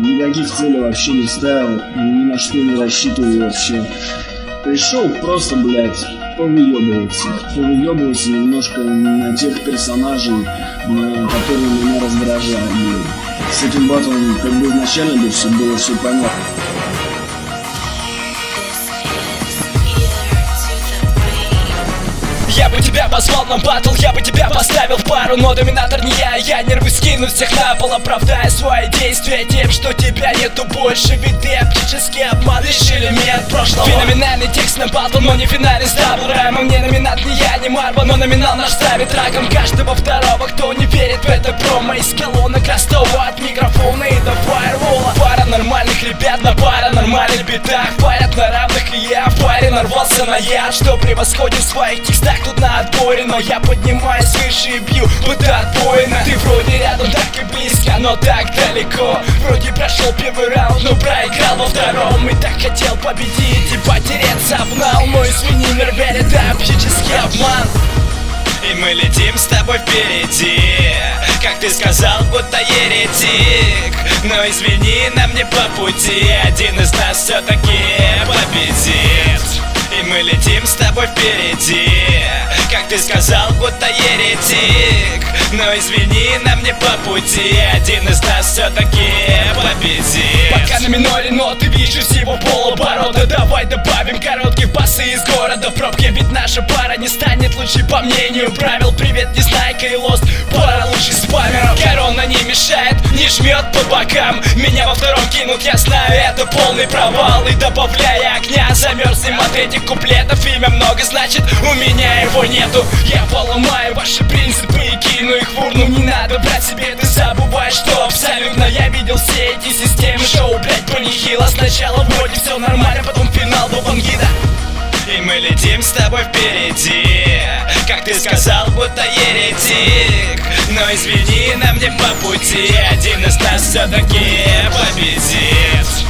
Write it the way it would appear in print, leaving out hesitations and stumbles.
Никаких целей вообще не ставил, ни на что не рассчитывал вообще. Пришел просто, блядь, повыебываться немножко на тех персонажей, которые меня раздражали. С этим батлом как бы изначально было все понятно. Я бы тебя позвал на батл, я бы тебя поставил в пару, но доминатор не я нервы скину всех на пол, оправдая свои действия тем, что тебя нету больше. Ведь ты оптический обман, лишь элемент прошлого. Феноменальный текст на батл, но не финальный с дабл раймом. Не номинат, не я, не Марва, но номинал наш ставит раком каждого второго, кто не верит в это промо. Из колонок Ростова, от микрофона и до фаервола. Пара нормальных ребят на паранормальных битах парят на равных, и я в паре нарвался на яд, что превосходит в своих текстах. Тут на отборе, но я поднимаюсь выше и бью будто отбойно. Ты вроде рядом, так и близко, но так далеко. Вроде прошел первый раунд, но проиграл во втором. И так хотел победить и потереться обнал. Но извини, нервер, это оптический обман. И мы летим с тобой впереди, как ты сказал, будто еретик. Но извини, нам не по пути, один из нас все-таки победит. И мы летим с тобой впереди, как ты сказал, будто еретик. Но извини, нам не по пути, один из нас все-таки победит. Пока на миноре ноты, вижу всего полоборота. Давай добавим короткие басы из города пробки, ведь наша пара не станет лучше по мнению правил. Привет, Незнайка и Лост, пара лучших спамеров. Корона не мешает, не жмет по бокам. Меня во втором кинут, я знаю, это полный провал. И добавляя огня, замерзнем от этих куплетов. Имя много значит, у меня его нету. Я поломаю ваши принципы и кину их в урну. Не надо брать себе, ты забываешь, что абсолютно я видел все эти системы. Шоу, блять, панихила. Сначала вроде все нормально, потом финал до бангида. И мы летим с тобой впереди, как ты сказал, будто еретик. Но извини, нам не по пути, один из нас все-таки победит.